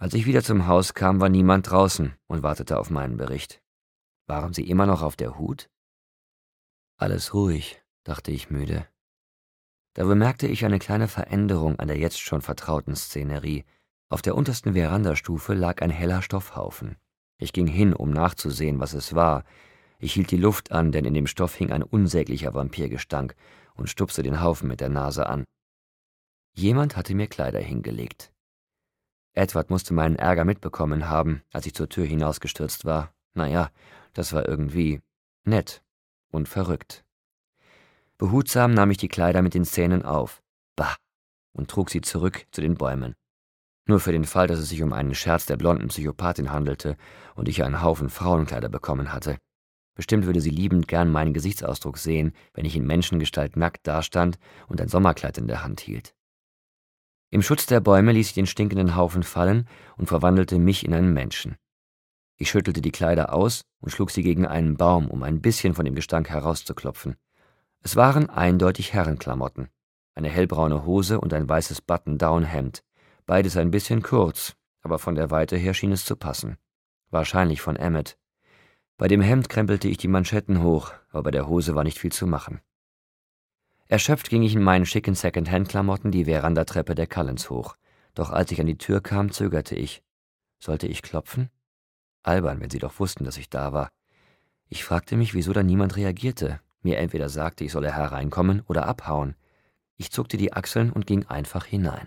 Als ich wieder zum Haus kam, war niemand draußen und wartete auf meinen Bericht. Waren sie immer noch auf der Hut? Alles ruhig, dachte ich müde. Da bemerkte ich eine kleine Veränderung an der jetzt schon vertrauten Szenerie. Auf der untersten Verandastufe lag ein heller Stoffhaufen. Ich ging hin, um nachzusehen, was es war. Ich hielt die Luft an, denn in dem Stoff hing ein unsäglicher Vampirgestank, und stupste den Haufen mit der Nase an. Jemand hatte mir Kleider hingelegt. Edward musste meinen Ärger mitbekommen haben, als ich zur Tür hinausgestürzt war. Naja, das war irgendwie nett und verrückt. Behutsam nahm ich die Kleider mit den Zähnen auf, bah, und trug sie zurück zu den Bäumen. Nur für den Fall, dass es sich um einen Scherz der blonden Psychopathin handelte und ich einen Haufen Frauenkleider bekommen hatte. Bestimmt würde sie liebend gern meinen Gesichtsausdruck sehen, wenn ich in Menschengestalt nackt dastand und ein Sommerkleid in der Hand hielt. Im Schutz der Bäume ließ ich den stinkenden Haufen fallen und verwandelte mich in einen Menschen. Ich schüttelte die Kleider aus und schlug sie gegen einen Baum, um ein bisschen von dem Gestank herauszuklopfen. Es waren eindeutig Herrenklamotten, eine hellbraune Hose und ein weißes Button-Down-Hemd, beides ein bisschen kurz, aber von der Weite her schien es zu passen. Wahrscheinlich von Emmett. Bei dem Hemd krempelte ich die Manschetten hoch, aber bei der Hose war nicht viel zu machen. Erschöpft ging ich in meinen schicken Second-Hand-Klamotten die Verandatreppe der Cullens hoch. Doch als ich an die Tür kam, zögerte ich. Sollte ich klopfen? Albern, wenn sie doch wussten, dass ich da war. Ich fragte mich, wieso da niemand reagierte, mir entweder sagte, ich solle hereinkommen oder abhauen. Ich zuckte die Achseln und ging einfach hinein.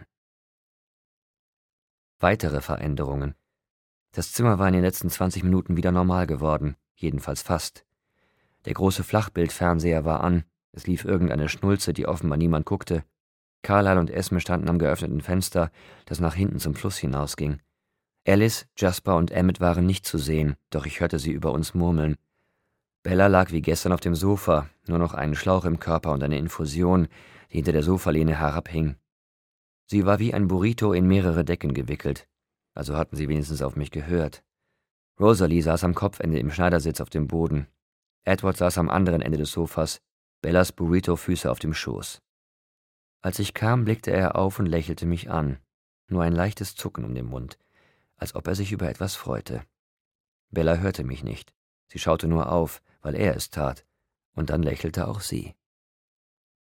Weitere Veränderungen. Das Zimmer war in den letzten 20 Minuten wieder normal geworden, jedenfalls fast. Der große Flachbildfernseher war an, es lief irgendeine Schnulze, die offenbar niemand guckte. Carlyle und Esme standen am geöffneten Fenster, das nach hinten zum Fluss hinausging. Alice, Jasper und Emmett waren nicht zu sehen, doch ich hörte sie über uns murmeln. Bella lag wie gestern auf dem Sofa, nur noch einen Schlauch im Körper und eine Infusion, die hinter der Sofalehne herabhing. Sie war wie ein Burrito in mehrere Decken gewickelt, also hatten sie wenigstens auf mich gehört. Rosalie saß am Kopfende im Schneidersitz auf dem Boden. Edward saß am anderen Ende des Sofas, Bellas Burrito-Füße auf dem Schoß. Als ich kam, blickte er auf und lächelte mich an, nur ein leichtes Zucken um den Mund, als ob er sich über etwas freute. Bella hörte mich nicht, sie schaute nur auf, weil er es tat, und dann lächelte auch sie.